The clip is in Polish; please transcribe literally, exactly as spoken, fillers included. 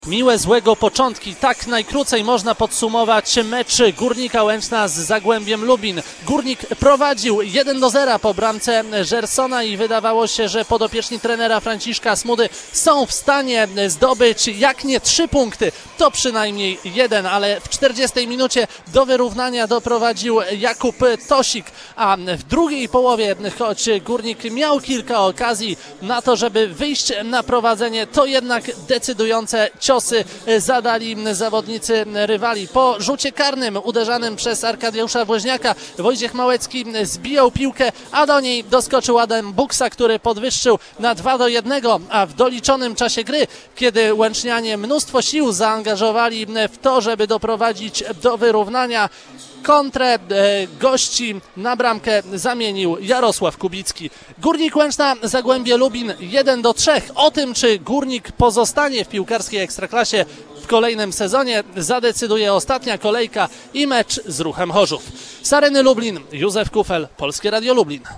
Miłe złego początki, tak najkrócej można podsumować mecz Górnika Łęczna z Zagłębiem Lubin. Górnik prowadził jeden do zera po bramce Żersona i wydawało się, że podopieczni trenera Franciszka Smudy są w stanie zdobyć jak nie trzy punkty, to przynajmniej jeden, ale w czterdziestej minucie do wyrównania doprowadził Jakub Tosik, a w drugiej połowie, choć Górnik miał kilka okazji na to, żeby wyjść na prowadzenie, to jednak decydujące ciosy zadali zawodnicy rywali. Po rzucie karnym uderzanym przez Arkadiusza Woźniaka Wojciech Małecki zbijał piłkę, a do niej doskoczył Adam Buksa, który podwyższył na dwa do jednego, a w doliczonym czasie gry, kiedy Łęcznianie mnóstwo sił zaangażowali w to, żeby doprowadzić do wyrównania, kontrę e, gości na bramkę zamienił Jarosław Kubicki. Górnik Łęczna, Zagłębie Lubin jeden do trzech. O tym, czy Górnik pozostanie w piłkarskiej Ekstraklasie w kolejnym sezonie, zadecyduje ostatnia kolejka i mecz z Ruchem Chorzów. Z Areny Lublin, Józef Kufel, Polskie Radio Lublin.